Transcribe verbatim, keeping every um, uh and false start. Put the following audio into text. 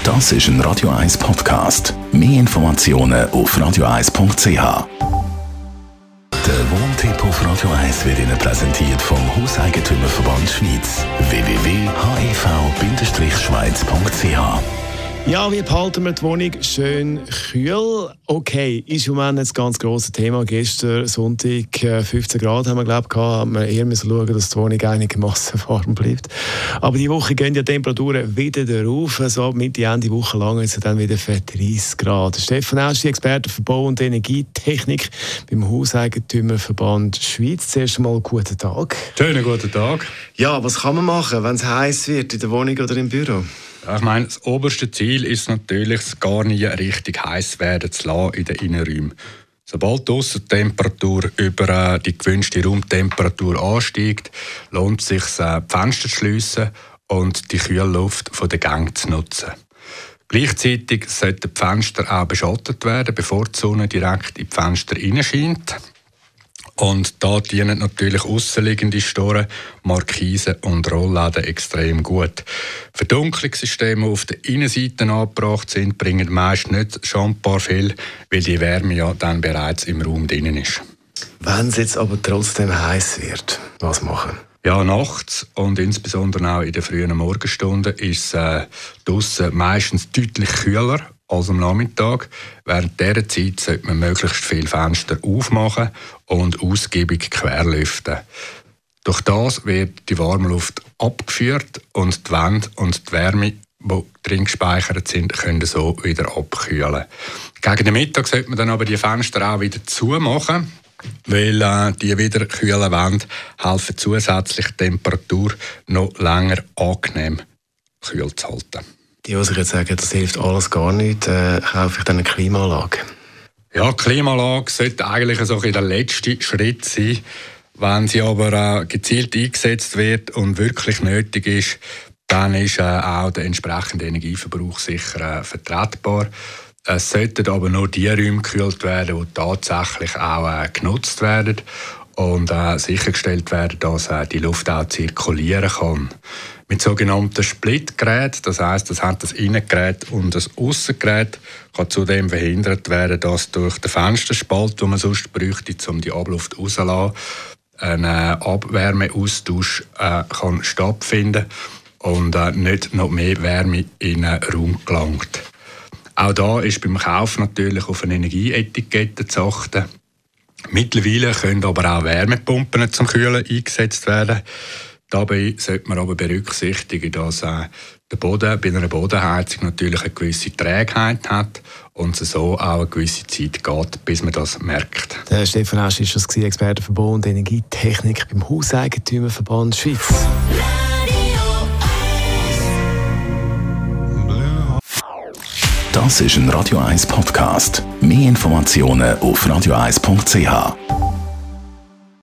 Das ist ein Radio eins Podcast. Mehr Informationen auf radio eins punkt c h. Der Wohntipp auf Radio eins wird Ihnen präsentiert vom Hauseigentümerverband Schweiz. w w w punkt h e v schweiz punkt c h. Ja, wie behalten wir die Wohnung schön kühl? Okay, ist im Moment ein ganz grosses Thema. Gestern Sonntag fünfzehn Grad haben wir, glaube ich, gehabt. Haben wir eher müssen schauen, dass die Wohnung einigermaßen warm bleibt. Aber die Woche gehen ja die Temperaturen wieder rauf. So Mitte, Ende Woche lang ist es dann wieder für dreißig Grad. Stefan Asch, Experte für Bau- und Energietechnik beim Hauseigentümerverband Schweiz. Zuerst einmal guten Tag. Schönen guten Tag. Ja, was kann man machen, wenn es heiß wird, in der Wohnung oder im Büro? Ich meine, das oberste Ziel ist natürlich, es gar nie richtig heiß werden zu lassen in den Innenräumen. Sobald die Aussentemperatur über die gewünschte Raumtemperatur ansteigt, lohnt es sich, die Fenster zu schliessen und die kühle Luft von den Gängen zu nutzen. Gleichzeitig sollten die Fenster auch beschattet werden, bevor die Sonne direkt in die Fenster hineinscheint. Und da dienen natürlich aussenliegende Storen, Markisen und Rollläden extrem gut. Verdunklungssysteme, die auf den Innenseiten angebracht sind, bringen meist nicht schambar viel, weil die Wärme ja dann bereits im Raum drin ist. Wenn es jetzt aber trotzdem heiß wird, was machen? Ja, nachts und insbesondere auch in den frühen Morgenstunden ist es äh, draussen meistens deutlich kühler als am Nachmittag. Während dieser Zeit sollte man möglichst viele Fenster aufmachen und ausgiebig querlüften. Durch das wird die warme Luft abgeführt und die Wände und die Wärme, die drin gespeichert sind, können so wieder abkühlen. Gegen den Mittag sollte man dann aber die Fenster auch wieder zumachen, weil äh, die wieder kühlen Wände helfen zusätzlich die Temperatur noch länger angenehm kühl zu halten. Die, die sich jetzt sagen, das hilft alles gar nicht, äh, kaufe ich dann eine Klimaanlage? Ja, die Klimaanlage sollte eigentlich so der letzte Schritt sein. Wenn sie aber äh, gezielt eingesetzt wird und wirklich nötig ist, dann ist äh, auch der entsprechende Energieverbrauch sicher äh, vertretbar. Es sollten aber nur die Räume gekühlt werden, die tatsächlich auch äh, genutzt werden und äh, sichergestellt werden, dass äh, die Luft auch zirkulieren kann. Mit sogenannten Splitgeräten, das heisst, das hat das Innengerät und das Aussengerät, kann zudem verhindert werden, dass durch den Fensterspalt, den man sonst bräuchte, um die Abluft rauszulassen, ein Abwärmeaustausch äh, kann stattfinden und äh, nicht noch mehr Wärme in den Raum gelangt. Auch da ist beim Kauf natürlich auf eine Energieetikette zu achten. Mittlerweile können aber auch Wärmepumpen zum Kühlen eingesetzt werden. Dabei sollte man aber berücksichtigen, dass äh, der Boden bei einer Bodenheizung natürlich eine gewisse Trägheit hat und es so auch eine gewisse Zeit geht, bis man das merkt. Der Stefan Asch ist das Experte für Bau- und Energietechnik beim Hauseigentümerverband Schweiz. Das ist ein Radio eins Podcast. Mehr Informationen auf radio eins punkt c h.